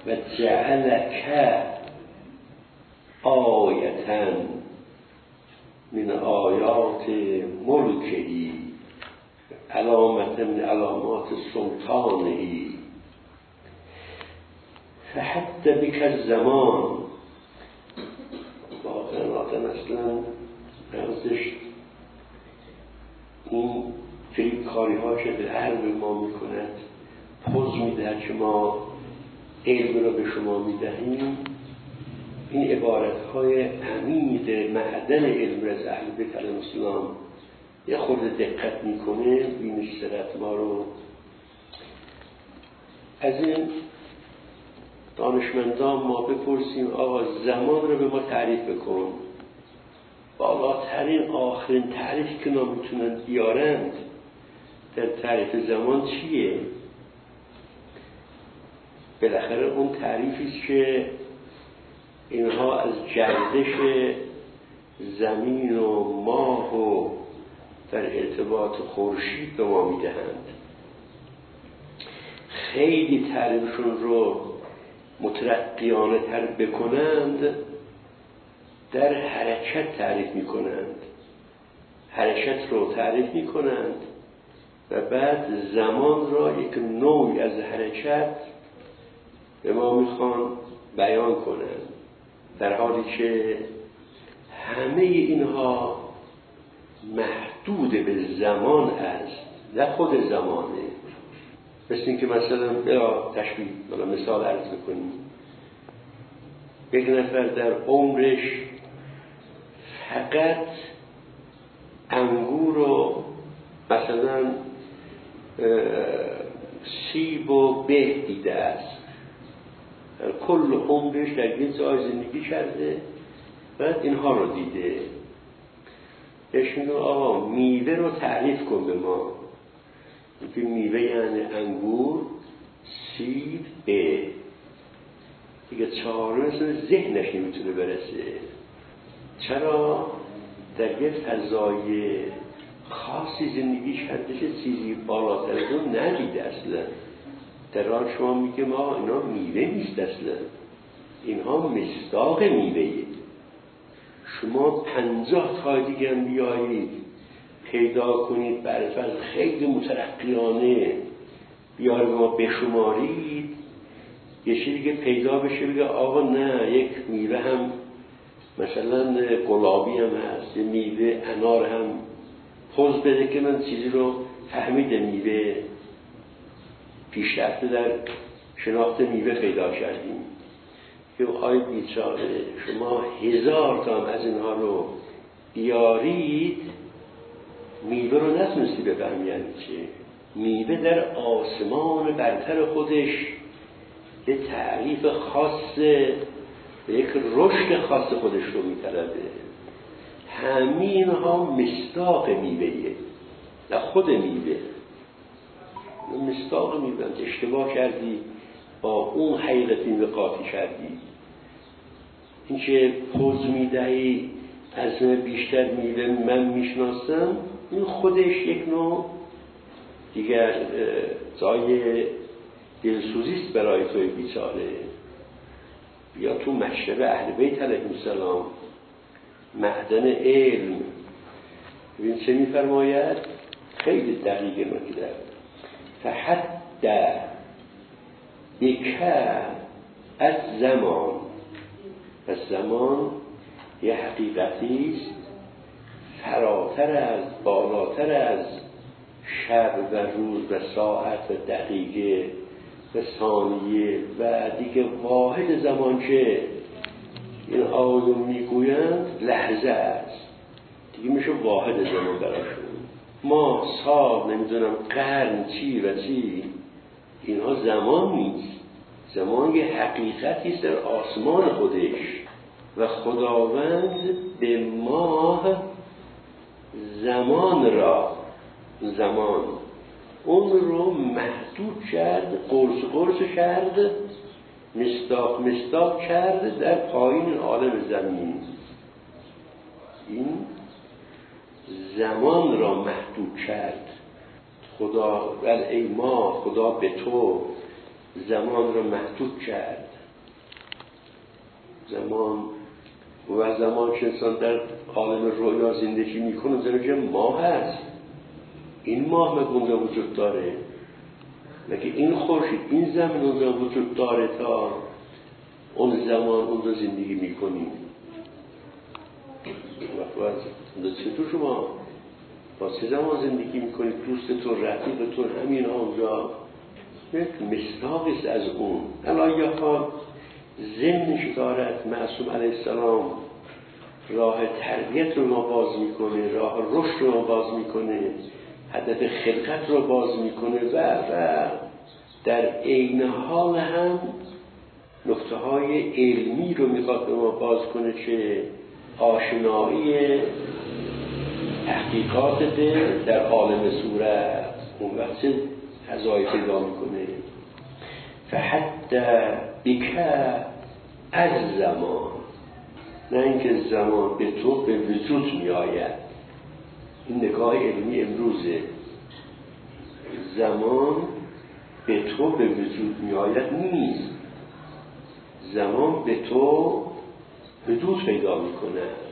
و جعلک آیة من آیات ملکهی، علامت من علامات سلطانهی. فحد بک الزمان، واقعا آدم اصلا مغزش این فریبکاری ها که به قلب ما میکند پوز میدهد که ما علم را به شما میدهیم. این عبارت های عمیق معدن علم از اهل بیت علیهم السلام یه خورده دقت میکنه بینشترت ما رو. از این دانشمندان ما بپرسیم آقا زمان رو به ما تعریف بکن. بالاترین آخرین تعریفی که ما میتونن بیارند در تعریف زمان چیه؟ بالاخره اون تعریفی که اینها از گردش زمین و ماه و در ارتباط خورشید به ما میدهند. خیلی تعریفشون رو مترقیانه تر بکنند در حرکت تعریف میکنند، حرکت رو تعریف میکنند و بعد زمان را یک نوعی از حرکت به ما میخوان بیان کنند، در حالی که همه اینها محدود به زمان است، نه خود زمانه. مثل این که مثلا بلا تشبیه بلا مثال عرض بکنیم، یک نفر در عمرش فقط انگور و مثلا سیب و به دیده است، کل عمرش در این جای زندگی کرده، بعد اینها رو دیده. بهش میگم آقا میوه رو تعریف کن به ما. میگه میوه یعنی انگور، سیب، به. دیگه چهارم اصلا ذهنش نمیتونه برسه. چرا؟ در یه فضای خاصی زندگی کرده که چیزی بالاتر از اون ندیده اصلا. در حال شما میگه ما اینا میوه نیست اصلا، اینها مصداق میوهیه. شما 50 تا دیگه هم بیایید پیدا کنید برفرض خیلی مترقیانه بیارید ما بشمارید، یه چیزی دیگه پیدا بشه بگه آقا نه یک میوه هم مثلا گلابی هم هست، یه میوه انار هم پوز بده که من چیزی رو فهمیده میوه پیشرفته در شناخت میوه پیدا کردیم. که آی بیچاره شما 1000 تا از اینها رو بیارید میوه رو نتونستی بفهمی یعنی چه. میوه در آسمان برتر خودش یه تعریف خاص، یک رشد خاص خودش رو میطلبه. همین ها مصداق میوهیه، نه خود میوه. مصداق میوه اشتباه کردی با اون حقیقت میوه قاطی کردی. این که پوز میدهی از بیشتر میوه من میشناسم، این خودش یک نوع دیگر جای دلسوزیست برای توی بیچاره. بیا تو مکتب اهل بیت علیهم السلام، معدن علم، ببین چه میفرماید، خیلی دقیق نکته. فحد بک از زمان، از زمان یه حقیقتی است فراتر از، بالاتر از شب و روز و ساعت و دقیقه و ثانیه و دیگه واحد زمان که این آیون میگویند لحظه است، دیگه میشه واحد زمان براشون. ما سال نمیدونم قرن چی و چی، اینها زمان نیست. زمان یه حقیقتی است در آسمان خودش و خداوند به ما زمان را، زمان اون رو محدود کرد، قرص کرد، مصداق کرد در پایین عالم زمین. این زمان را محدود کرد. خدا ای ما، خدا به تو زمان را محدود کرد. زمان که انسان در عالم رویا زندگی میکنه درجه ماه هست. این ماه مگه اونجا وجود داره؟ مگه این خورشید این زمین اونجا وجود داره تا اون زمان اونجا زندگی میکنیم؟ چطور شما با چه زمان زندگی میکنید؟ دوستتون، رفیقتون، همین اونجا یک مصداقی از اون. الان یا حال ضمنش دارد معصوم علیه السلام راه تربیت رو ما باز میکنه، راه رشد رو ما باز میکنه، هدف خلقت رو باز میکنه و در عین حال هم نکته های علمی رو میخواد به ما باز کنه که آشنایی تحقیقات دل در عالم صورت اون وقت چه فضایی پیدا میکنه. فحتی بک از زمان، نه اینکه زمان به تو به وجود می آید. این نگاه علمی امروزه. زمان به تو به وجود می آید نیست، زمان به تو حدود پیدا می کنه.